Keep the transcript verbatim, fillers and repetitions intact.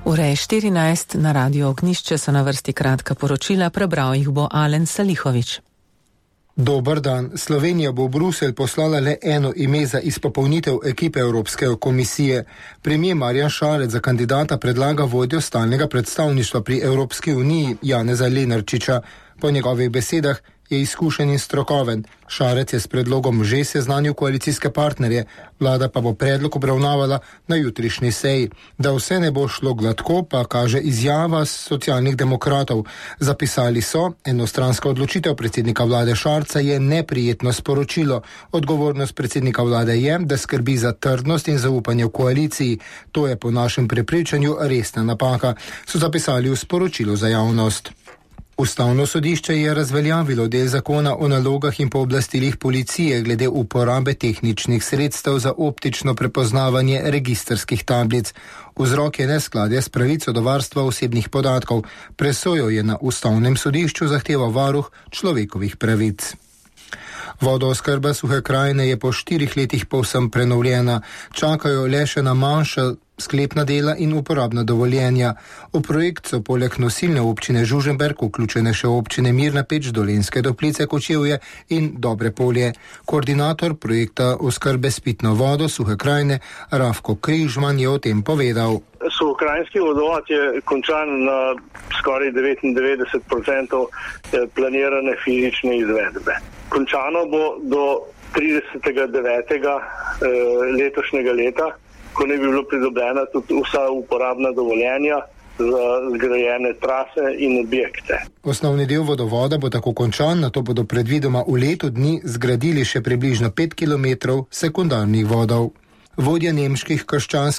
Ura je štirinajst, na Radio Ognjišče so na vrsti kratka poročila, prebral jih bo Alen Salihovič. Dober dan. Slovenija bo v Bruselj poslala le eno ime za izpopolnitev ekipe Evropske komisije. Premier Marjan Šarec za kandidata predlaga vodjo stalnega predstavništva pri Evropski uniji Janeza Lenarčiča. Po njegovih besedah je izkušen in strokoven. Šarec je s predlogom že seznanil koalicijske partnerje, vlada pa bo predlog obravnavala na jutrišnji seji. Da vse ne bo šlo gladko, pa kaže izjava socialnih demokratov. Zapisali so, enostranska odločitev predsednika vlade Šarca je neprijetno sporočilo. Odgovornost predsednika vlade je, da skrbi za trdnost in zaupanje v koaliciji. To je po našem prepričanju resna napaka, so zapisali v sporočilu za javnost. Ustavno sodišče je razveljavilo del zakona o nalogah in pooblastilih policije glede uporabe tehničnih sredstev za optično prepoznavanje registrskih tablic. Vzrok je neskladje s pravico do varstva osebnih podatkov. Presojo je na Ustavnem sodišču zahteval varuh človekovih pravic. Vodooskrba Suhe krajine je po štirih letih povsem prenovljena. Čakajo le še na manjša sklepna dela in uporabna dovoljenja. V projekt so poleg nosilne občine Žužemberk vključene še občine Mirna Peč, Dolenjske Toplice, Kočevje in Dobre Polje. Koordinator projekta oskrbe s pitno vodo Suhe krajine Rafko Križman je o tem povedal. Suhokrajinski vodovod je končan na skoraj devetindevetdeset procentov planirane fizične izvedbe. Končano bo do tridesetega devetega letošnjega leta, ko ne bi bilo pridobljena tudi vsa uporabna dovoljenja za zgrajene trase in objekte. Osnovni del vodovoda bo tako končan, nato bodo predvidoma v letu dni zgradili še približno pet kilometrov sekundarnih vodov. Vodja nemških krščanskih